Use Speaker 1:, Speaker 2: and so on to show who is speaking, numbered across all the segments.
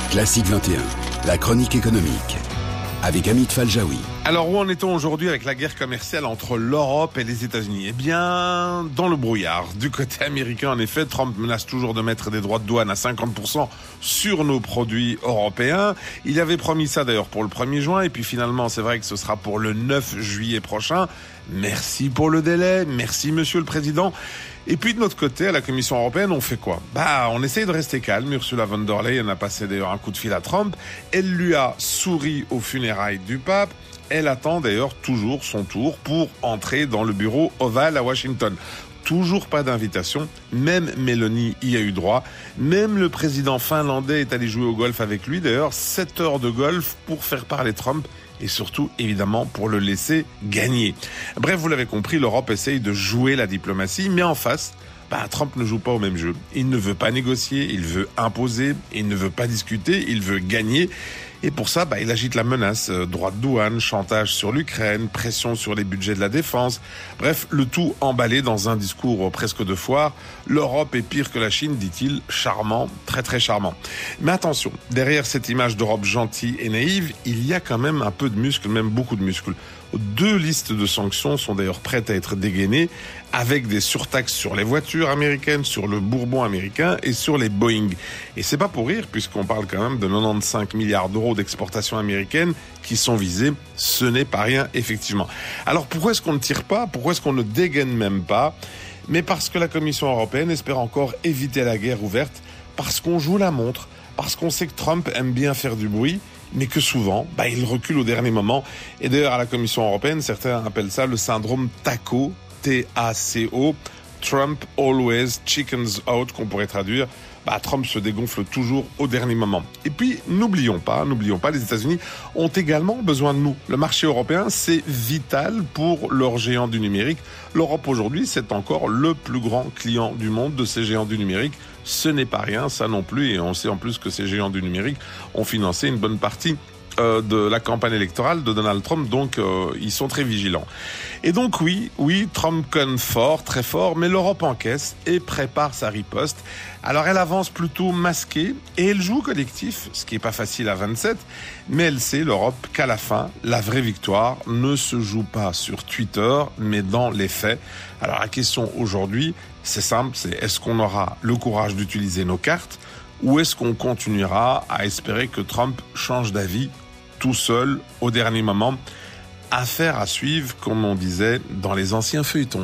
Speaker 1: Classique 21, la chronique économique, avec Amit Faljaoui.
Speaker 2: Alors où en est-on aujourd'hui avec la guerre commerciale entre l'Europe et les États-Unis ? Eh bien, dans le brouillard. Du côté américain, en effet, Trump menace toujours de mettre des droits de douane à 50% sur nos produits européens. Il avait promis ça d'ailleurs pour le 1er juin, et puis finalement, c'est vrai que ce sera pour le 9 juillet prochain. Merci pour le délai, merci Monsieur le Président. Et puis de notre côté, à la Commission européenne, on fait quoi ? On essaye de rester calme. Ursula von der Leyen a passé d'ailleurs un coup de fil à Trump. Elle lui a souri aux funérailles du pape. Elle attend d'ailleurs toujours son tour pour entrer dans le bureau ovale à Washington. Toujours pas d'invitation, même Mélanie y a eu droit. Même le président finlandais est allé jouer au golf avec lui. D'ailleurs, 7 heures de golf pour faire parler Trump et surtout, évidemment, pour le laisser gagner. Bref, vous l'avez compris, l'Europe essaye de jouer la diplomatie, mais en face, Trump ne joue pas au même jeu. Il ne veut pas négocier, il veut imposer, il ne veut pas discuter, il veut gagner. Et pour ça, il agite la menace, droits de douane, chantage sur l'Ukraine, pression sur les budgets de la défense. Bref, le tout emballé dans un discours presque de foire. L'Europe est pire que la Chine, dit-il, charmant, très très charmant. Mais attention, derrière cette image d'Europe gentille et naïve, il y a quand même un peu de muscles, même beaucoup de muscles. 2 listes de sanctions sont d'ailleurs prêtes à être dégainées, avec des surtaxes sur les voitures américaines, sur le Bourbon américain et sur les Boeing. Et c'est pas pour rire, puisqu'on parle quand même de 95 milliards d'euros d'exportations américaines qui sont visées. Ce n'est pas rien, effectivement. Alors pourquoi est-ce qu'on ne tire pas ? Pourquoi est-ce qu'on ne dégaine même pas ? Mais parce que la Commission européenne espère encore éviter la guerre ouverte, parce qu'on joue la montre, parce qu'on sait que Trump aime bien faire du bruit, mais que souvent, il recule au dernier moment. Et d'ailleurs, à la Commission européenne, certains appellent ça le syndrome TACO, T-A-C-O, Trump always chickens out, qu'on pourrait traduire. Trump se dégonfle toujours au dernier moment. Et puis, n'oublions pas, les États-Unis ont également besoin de nous. Le marché européen, c'est vital pour leurs géants du numérique. L'Europe aujourd'hui, c'est encore le plus grand client du monde de ces géants du numérique. Ce n'est pas rien, ça non plus. Et on sait en plus que ces géants du numérique ont financé une bonne partie de la campagne électorale de Donald Trump, donc ils sont très vigilants. Et donc oui, Trump conne fort, très fort, mais l'Europe encaisse et prépare sa riposte. Alors elle avance plutôt masquée et elle joue collectif, ce qui est pas facile à 27, mais elle sait, l'Europe, qu'à la fin, la vraie victoire ne se joue pas sur Twitter, mais dans les faits. Alors la question aujourd'hui, c'est simple, c'est est-ce qu'on aura le courage d'utiliser nos cartes ou est-ce qu'on continuera à espérer que Trump change d'avis tout seul au dernier moment? Affaire à suivre, comme on disait dans les anciens feuilletons.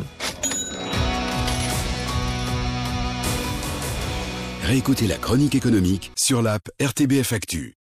Speaker 1: Réécoutez la chronique économique sur l'app RTBF Actu.